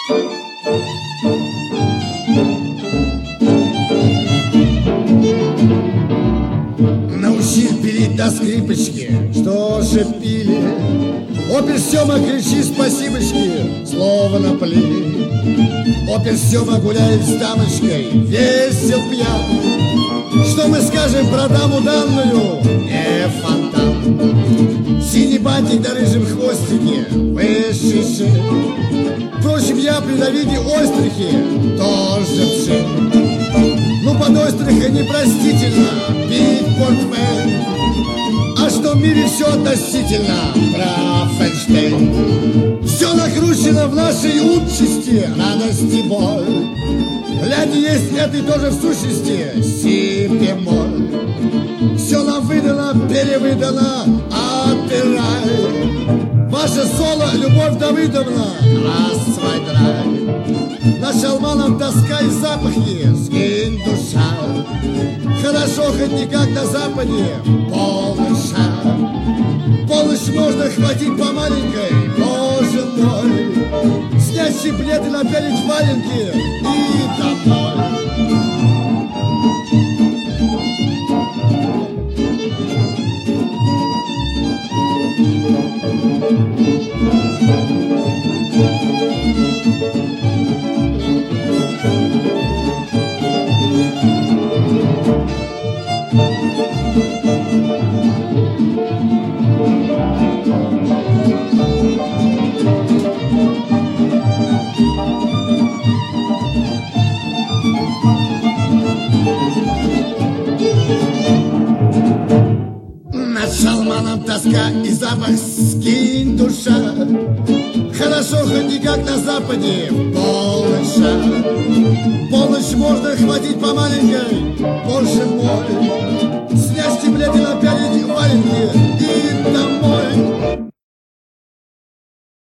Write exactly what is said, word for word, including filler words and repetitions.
Научил пилить до скрипочки, что же пили? Опер Сёма, кричи спасибочки, слово напли. Опер Сёма гуляет с дамочкой, весел пьян. Что мы скажем про даму данную? Не фонтан. Синий бантик на рыжем хвостике, высший шик. Впрочем, я при Давиде Ойстрихе тоже пшик. Ну, под Ойстриха непростительно пить портвейн. А что в мире все относительно, прав Эйнштейн. Все накручено в нашей участи, радость и боль. Глядя, есть это и тоже в сущности си бемоль. Все нам выдано, перевыдано, опирай. Ваше соло, Любовь Давыдовна, раз, свай, драй. На шалманах тоска и запахи, скинь душа. Хорошо, хоть не как на Западе, полный шаг. Полночь можно хватить по маленькой, боже мой. Снять щеплет и напялить валенки и домой. Тоска и запах, скинь душа. Хорошо, хоть не как на Западе, полночь шаг. Полночь можно хватить по маленькой, боже мой. Снять штиблет и напялить